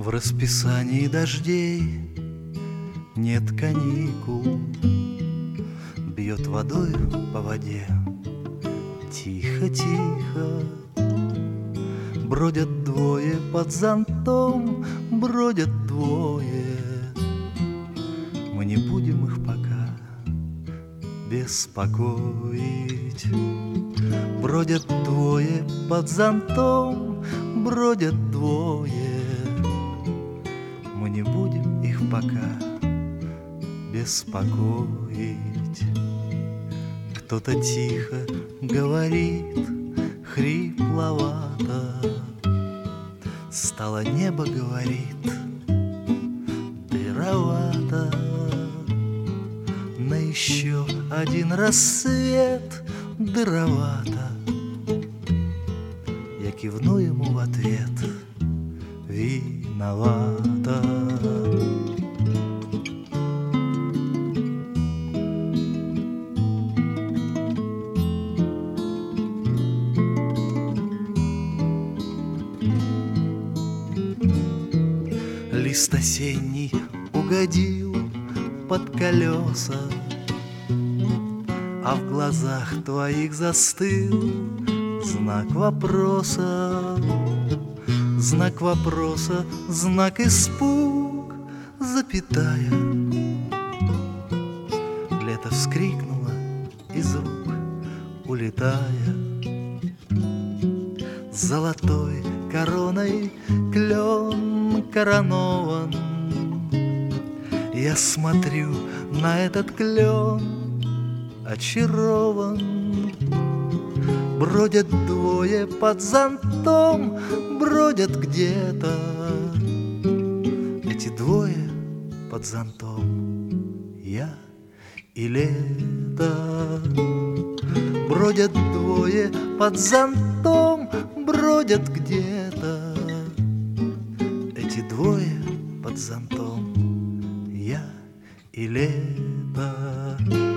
В расписании дождей нет каникул. Бьет водою по воде тихо-тихо. Бродят двое под зонтом, бродят двое. Мы не будем их пока беспокоить. Бродят двое под зонтом, бродят двое. Мы не будем их пока беспокоить. Кто-то тихо говорит, хрипловато. Стало небо, говорит, дыровато. На еще один рассвет дыровато. Я кивну ему в ответ, виновата. Лист осенний угодил под колеса, а в глазах твоих застыл знак вопроса. Знак вопроса, знак испуг, запятая. Лето вскрикнуло из рук, улетая. Золотой короной клен коронован. Я смотрю на этот клен, очарован. Бродят двое под зонтом, бродят где-то. Эти двое под зонтом, я и лето. Бродят двое под зонтом, бродят где-то. Эти двое под зонтом, я и лето.